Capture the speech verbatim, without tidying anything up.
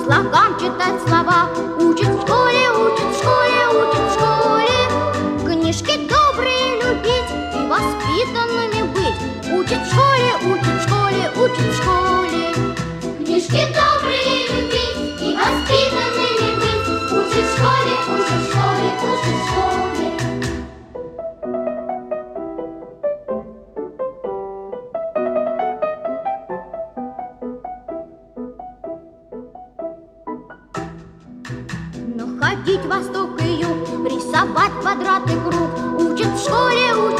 слогам читать слова. Учат в школе, учат в школе, учат в школе. Книжки добрые любить и воспитанными быть. Учат в школе, учат в школе, учат в школе. Книжки добрые любить и воспитанными быть. Учат в школе, учат в школе, учат в школе. Находить восток и юг, рисовать квадрат и круг. Учат в школе, учат